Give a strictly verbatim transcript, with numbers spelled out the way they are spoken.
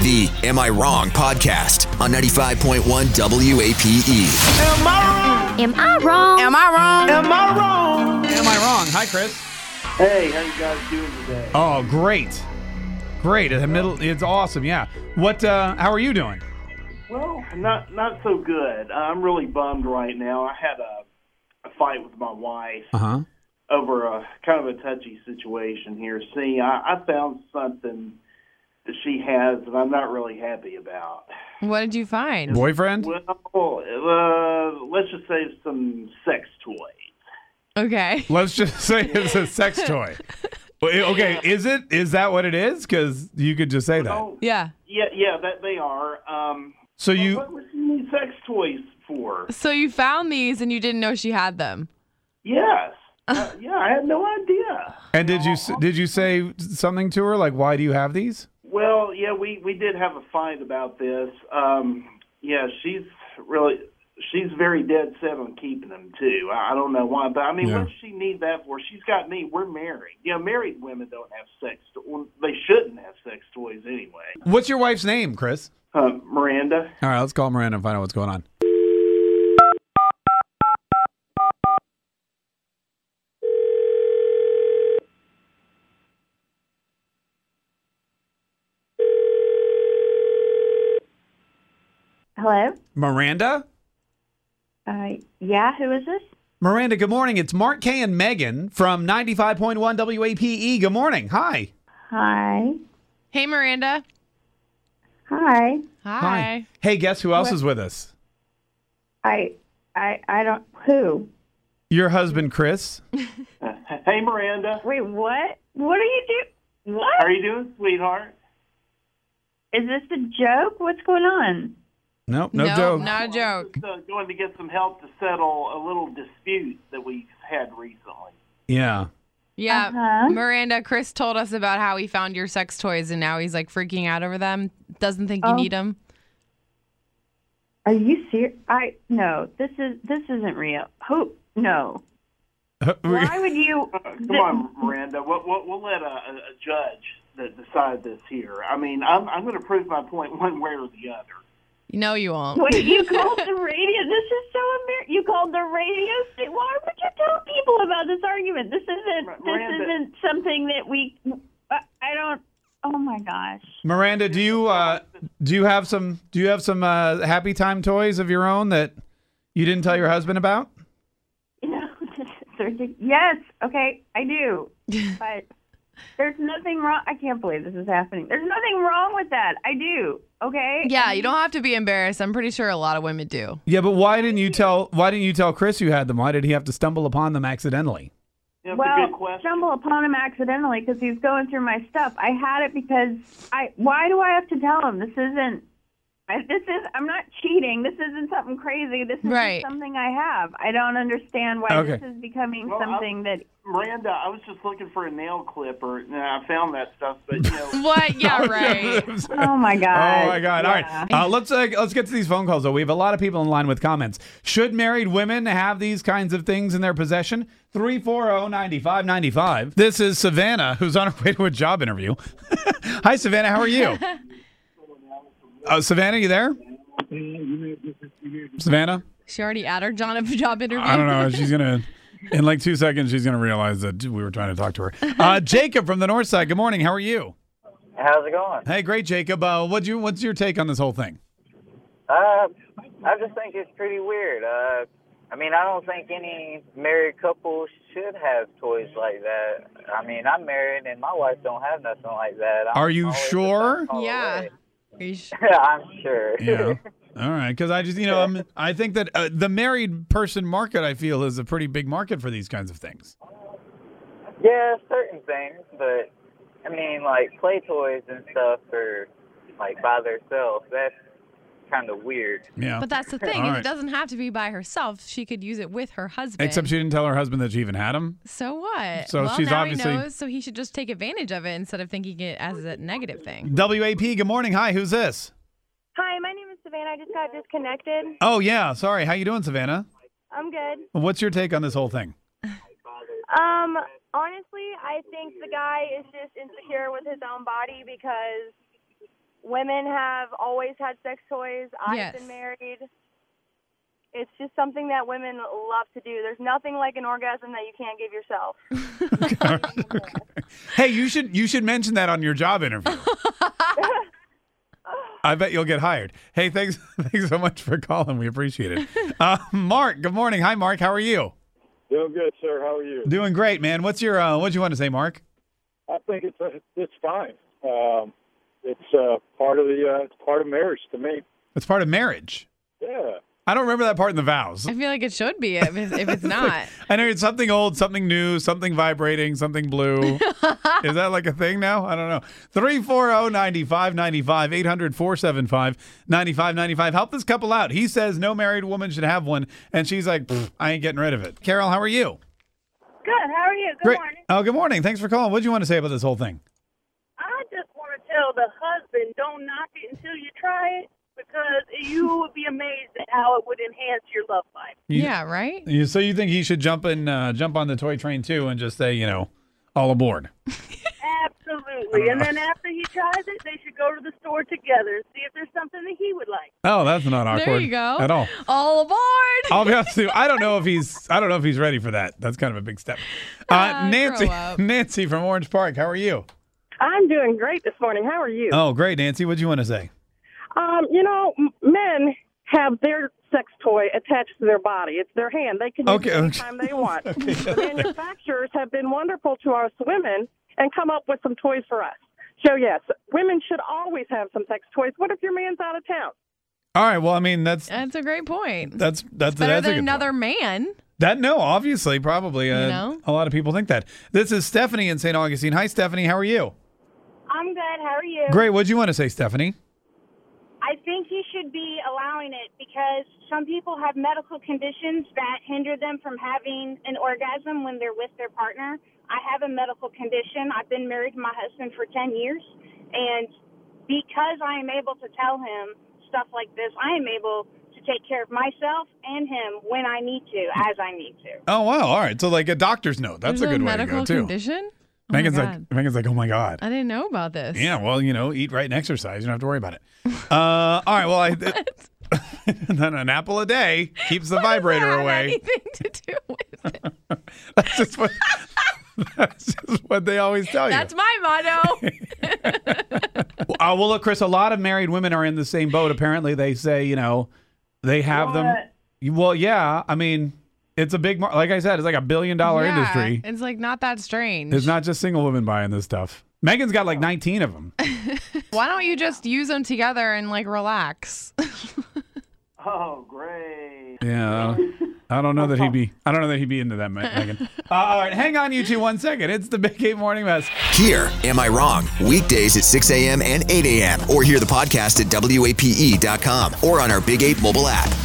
The Am I Wrong podcast on ninety-five point one W A P E. Am I wrong? Am I wrong? Am I wrong? Am I wrong? Am I wrong? Hi, Chris. Hey, how you guys doing today? Oh, great. Great. In the middle, it's awesome. Yeah. What, uh, how are you doing? Well, not not so good. I'm really bummed right now. I had a, a fight with my wife Uh-huh. over a kind of a touchy situation here. See, I, I found something that she has that I'm not really happy about. What did you find? Boyfriend? Well, uh, let's just say some sex toys. Okay. Let's just say it's a sex toy. Okay, is it? Is that what it is? Because you could just say that. Oh, Yeah. yeah, yeah, that they are. Um, So you, what would you need sex toys for? So you found these and you didn't know she had them. Yes. Uh, yeah, I had no idea. and did you s- did you say something to her? Like, why do you have these? Well, yeah, we, we did have a fight about this. Um, yeah, she's really, she's very dead set on keeping them, too. I, I don't know why, but I mean, Yeah. what does she need that for? She's got me. We're married. You know, married women don't have sex. To- well, they shouldn't have sex toys anyway. What's your wife's name, Chris? Uh, Miranda? All right, let's call Miranda and find out what's going on. Hello? Miranda? Uh, yeah, who is this? Miranda, good morning. It's Mark K and Megan from ninety-five point one W A P E. Good morning. Hi. Hi. Hey, Miranda. Hi. Hi. Hey, guess who else What? is with us? I, I, I don't, who? Your husband, Chris. Uh, hey, Miranda. Wait, what? What are you doing? How What? are you doing, sweetheart? Is this a joke? What's going on? Nope, no, no, joke. not a joke. Just, uh, going to get some help to settle a little dispute that we've had recently. Yeah. Yeah. Uh-huh. Miranda, Chris told us about how he found your sex toys and now he's like freaking out over them. Doesn't think you Oh. need them. Are you serious? I, no, this is, this isn't real. Who? No. Why would you? Uh, come on, Miranda. We'll, we'll, we'll let a, a, a judge that decide this here. I mean, I'm, I'm going to prove my point one way or the other. No, you won't. Wait, you called the radio? This is so embarrassing. You called the radio station? Why would you tell people about this argument? This isn't, this Miranda. isn't something that we, I, I don't, oh my gosh. Miranda, do you uh, do you have some do you have some uh, happy time toys of your own that you didn't tell your husband about? You know, this is ridiculous. Yes, okay, I do. But there's nothing wrong. I can't believe this is happening. There's nothing wrong with that. I do, okay? Yeah, you don't have to be embarrassed. I'm pretty sure a lot of women do. Yeah, but why didn't you tell why didn't you tell Chris you had them? Why did he have to stumble upon them accidentally? That's a Well, good question. stumble upon him accidentally because he's going through my stuff. I had it because I. Why do I have to tell him? This isn't. I, this is. I'm not cheating. This isn't something crazy. This is Right. something I have. I don't understand why Okay. this is becoming Well, I- something that. Miranda, I was just looking for a nail clipper, and I found that stuff, but, you know... What? Yeah, right. Oh my god. Oh my God! All Yeah. right, uh, let's uh, let's get to these phone calls though. We have a lot of people in line with comments. Should married women have these kinds of things in their possession? three four zero, nine five nine five. This is Savannah, who's on her way to a job interview. Hi, Savannah. How are you? Uh, Savannah, you there? Savannah? She already at her John job interview. I don't know. She's gonna in like two seconds. She's gonna realize that we were trying to talk to her. Uh, Jacob from the North Side. Good morning. How are you? How's it going? Hey, great, Jacob. Uh, what you? What's your take on this whole thing? Uh, I just think it's pretty weird. Uh, I mean, I don't think any married couple should have toys like that. I mean, I'm married and my wife don't have nothing like that. I'm Are you always a sure? phone call Yeah. away. Are you sh- I'm sure. Yeah. All right, because I just, you know, I'm, I think that uh, the married person market, I feel, is a pretty big market for these kinds of things. Yeah, certain things, but I mean, like play toys and stuff are like by themselves. That's kind of weird. Yeah. But that's the thing. All is right. It doesn't have to be by herself. She could use it with her husband. Except she didn't tell her husband that she even had them. So what? So well, she's now obviously- he knows, so he should just take advantage of it instead of thinking it as a negative thing. W A P, good morning. Hi, who's this? Hi, my name is Savannah. I just got disconnected. Oh, yeah. Sorry. How you doing, Savannah? I'm good. What's your take on this whole thing? Um, honestly, I think the guy is just insecure with his own body because women have always had sex toys. I've Yes. been married. It's just something that women love to do. There's nothing like an orgasm that you can't give yourself. Hey, you should you should mention that on your job interview. I bet you'll get hired. Hey, thanks thanks so much for calling. We appreciate it. Uh, Mark, good morning. Hi, Mark. How are you? Doing good, sir. How are you? Doing great, man. What's your uh, what do you want to say, Mark? I think it's uh, it's fine. Um, it's uh, part of the uh, it's part of marriage to me. It's part of marriage. Yeah. I don't remember that part in the vows. I feel like it should be if, it's- if it's not. I know it's something old, something new, something vibrating, something blue. Is that like a thing now? I don't know. three four zero, nine five nine five, eight hundred, four seven five, nine five nine five. Help this couple out. He says no married woman should have one, and she's like, I ain't getting rid of it. Carol, how are you? Good. How are you? Good Great. morning. Oh, good morning. Thanks for calling. What do you want to say about this whole thing? I just want to tell the husband, don't knock it until you try it, because you would be amazed at how it would enhance your love life. You- Yeah, right? You, so you think he should jump in, uh, jump on the toy train too, and just say, you know, all aboard? Absolutely. And then after he tries it, they should go to the store together and see if there's something that he would like. Oh, that's not awkward. There you go. At all. All aboard. I'll be honest with you. I don't know if he's. I don't know if he's ready for that. That's kind of a big step. Uh, Ah, Nancy. grow up. Nancy from Orange Park. How are you? I'm doing great this morning. How are you? Oh, great, Nancy. What do you want to say? Um, you know, m- men have their sex toy attached to their body. It's their hand. They can use Okay, it okay. anytime they want. The manufacturers have been wonderful to us women and come up with some toys for us. So, yes, women should always have some sex toys. What if your man's out of town? All right. Well, I mean, that's That's a great point. that's that's Better that's a than good another man. point. That no, obviously, probably. Uh, You know? A lot of people think that. This is Stephanie in Saint Augustine. Hi, Stephanie. How are you? I'm good. How are you? Great. What do you want to say, Stephanie? I think you should be allowing it because some people have medical conditions that hinder them from having an orgasm when they're with their partner. I have a medical condition. I've been married to my husband for ten years, and because I am able to tell him stuff like this, I am able to take care of myself and him when I need to, as I need to. Oh wow. All right. So like a doctor's note. That's There's a good way medical to go too. condition? Oh my Megan's like God. Megan's like, oh my god. I didn't know about this. Yeah, well, you know, eat right and exercise. You don't have to worry about it. Uh, all right, well, I, then an apple a day keeps the vibrator Have away. anything to do with it? That's just what that's just what they always tell you. That's my motto. Uh, well, look, Chris, a lot of married women are in the same boat. Apparently, they say, you know, they have them. Well, yeah, I mean, it's a big, mar- like I said, it's like a billion dollar Yeah, industry. It's like not that strange. It's not just single women buying this stuff. Megan's got like nineteen of them. Why don't you just use them together and like relax? Oh, great. Yeah, I don't know that he'd be. I don't know that he'd be into that, Me- Megan. Uh, all right, hang on, you two, one second. It's the Big Eight Morning Mess. Here, Am I Wrong? Weekdays at six a.m. and eight a.m. Or hear the podcast at W A P E dot com or on our Big eight mobile app.